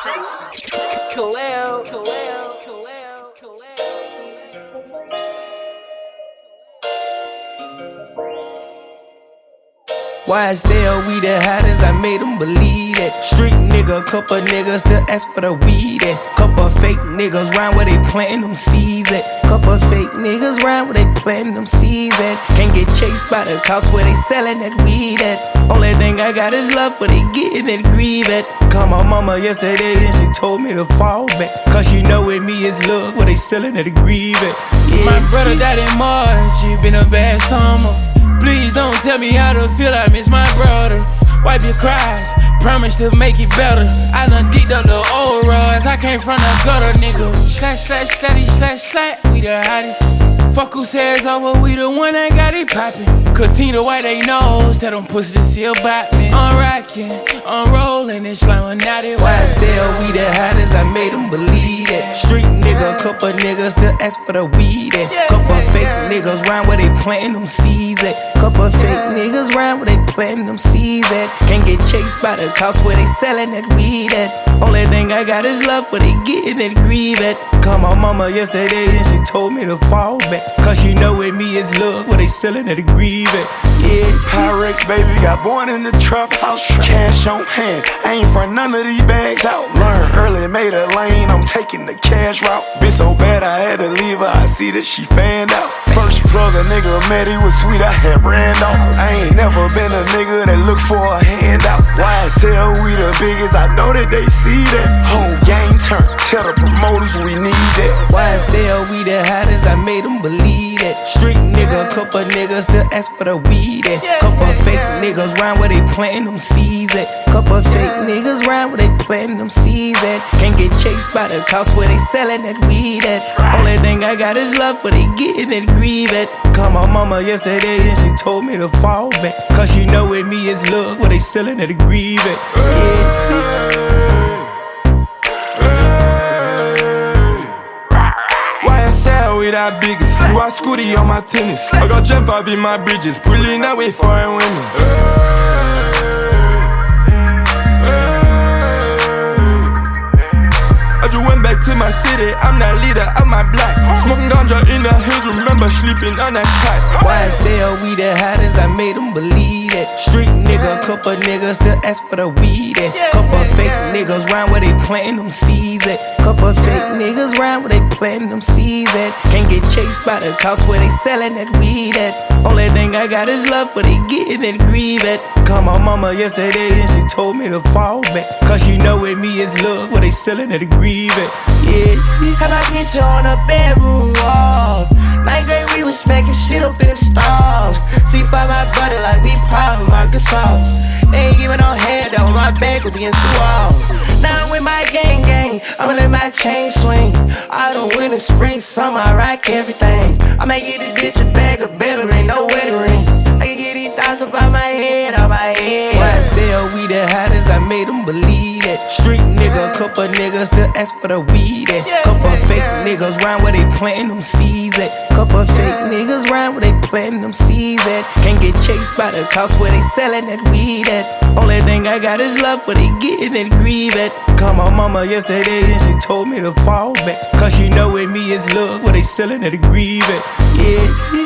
YSL, we the hottest, I made them believe that. Street nigga, couple niggas still ask for the weed at. Couple fake niggas round where they plantin' them seeds at. Couple fake niggas round where they plantin' them seeds at. Can't get chased by the cops where they sellin' that weed at. Only thing I got is love where they gettin' that grieve at. Called my mama yesterday and she told me to fall back, cause she know with me is love where they sellin' that grieve at. Yeah. My brother died in March, it been a bad summer. Please don't tell me how to feel, I miss my brother. Wipe your cries, promise to make it better. I done digged up the old rods, I came from the gutter, nigga. Slash, we the hottest. Fuck who says over, we the one that got it poppin'. Katina white they nose, tell them pussy to seal bop me. I'm rockin', I'm rollin', and slime out it. YSL, we the hottest, I made them believe that. Street nigga, couple niggas still ask for the weed at. Couple fake niggas round where they plantin' them seeds at. Couple fake niggas round where they plantin' them seeds at. Can't get chased by the cops where they sellin' that weed at. Only thing I got is love where they gettin' that grieve at. Called my mama yesterday and she told me to fall back, cause she know with me is love where they sellin' that grieve at. Yeah. Pyrex, baby, got born in the trap house. Cash on hand, I ain't front none of these bags out. Learned early, made a lane, I'm taking the cash route. Been so bad I had to leave her, I see that she fanned out. First plug a nigga met, he was sweet, I had ran off. I ain't never been a nigga that look for a handout. YSL, we the biggest, I know that they see that. Whole game turn, tell the promoters we need that. YSL, we the hottest, I made them believe that. Street nigga, couple niggas still ask for the weed at. Couple fake niggas round where they plantin' them seeds at. Couple fake niggas round where they plantin' them seeds at. Can't get chased by the cops where they sellin' that weed at. Only thing I got is love where they gettin' that grieve at. Called my mama yesterday and she told me to fall back, cause she know with me is love where they sellin' that grieve at. Yeah. YSL, we that biggest. You are Scooty on my tennis. I got jump up in my bridges, pulling away foreign women. I just went back to my city, I'm that leader of my block. Smoking ganja in the hills, remember sleeping on that cot. YSL, we the hottest, I made them believe that. Street nigga, couple niggas still ask for the weed at. Couple fake niggas round where they plantin' them seeds at. Couple fake niggas round where they plantin' them seeds at. Can't get chased by the cops where they sellin' that weed at. Only thing I got is love where they gettin' that grieve at. Called my mama yesterday and she told me to fall back, cause she know with me is love where they sellin' that grieve at. Yeah. Have I get you on the bedroom wall? Like great, we was smacking shit up in the stalls. C5 my brother like we poppin' my guitar. They ain't giving no head though, my back was against the wall. Now I'm with my gang, I'ma let my chain swing. Autumn, winter, spring, summer, I rock everything. I may get this bitch a bag of better ring, no wedding ring. I can get these thoughts up on my head, YSL, we the hottest, I made them believe that. Street nigga, couple niggas still ask for the weed at. Couple fake niggas round where they plantin' them seeds at. Couple fake niggas round where they plantin' them seeds at. Can't get chased by the cops where they sellin' that weed at. Only thing I got is love where they gettin' that grieve at. Called my mama yesterday and she told me to fall back, cause she know with me is love where they sellin' that grieve at. Yeah.